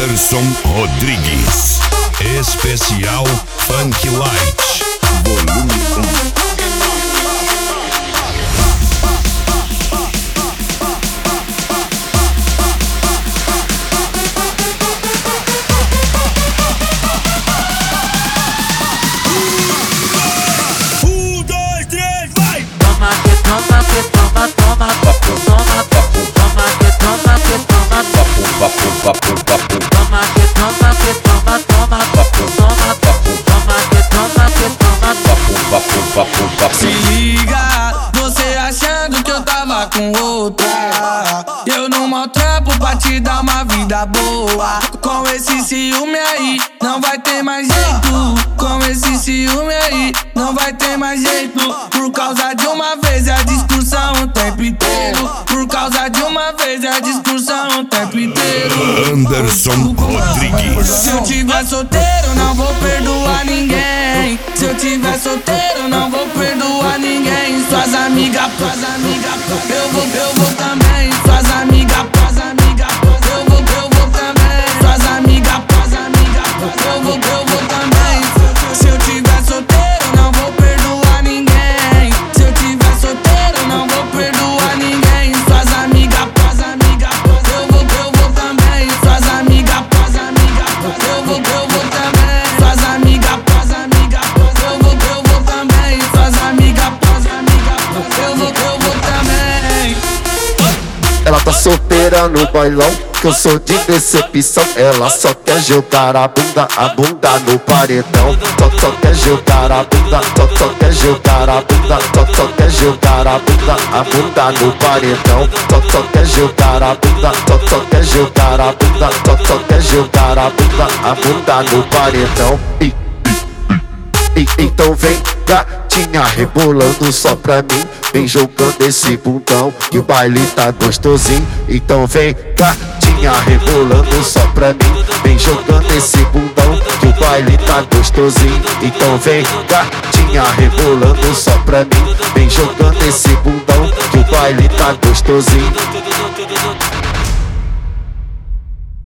Anderson Rodrigues. Especial Funk Light, volume 1. Se liga, você achando que eu tava com outra. Eu não maltrapo pra te dar uma vida boa. Com esse ciúme aí, não vai ter mais jeito. Com esse ciúme aí, não vai ter mais jeito. Por causa de uma vez é a discussão o tempo inteiro. Por causa de uma vez é a discussão o tempo inteiro. Anderson Rodrigues. Se eu tiver solteiro, não vou perdoar ninguém. Se eu tiver solteiro, não vou perdoar ninguém. Suas amigas, eu vou também. Suas amigas, eu vou também. Suas amigas, eu vou também. Se eu tiver solteiro, não vou perdoar ninguém. Se eu tiver solteiro, não vou perdoar ninguém. Suas amigas, eu vou também. Suas amigas, eu vou também. Suas amigas, eu vou também. Suas amigas, eu vou também. Ela tá solteira no bailão, que eu sou de decepção. Ela só quer jogar a bunda no paredão. Só quer jogar a bunda, só quer jogar a bunda, só quer jogar a bunda no paredão. Só quer jogar a bunda, só quer jogar a bunda, só quer jogar a bunda no paredão. Então vem gatinha rebolando só pra mim, vem jogando esse bundão que o baile tá gostosinho. Então vem gatinha rebolando só pra mim, vem jogando esse bundão que o baile tá gostosinho. Então vem gatinha rebolando só pra mim, vem jogando esse bundão que o baile tá gostosinho.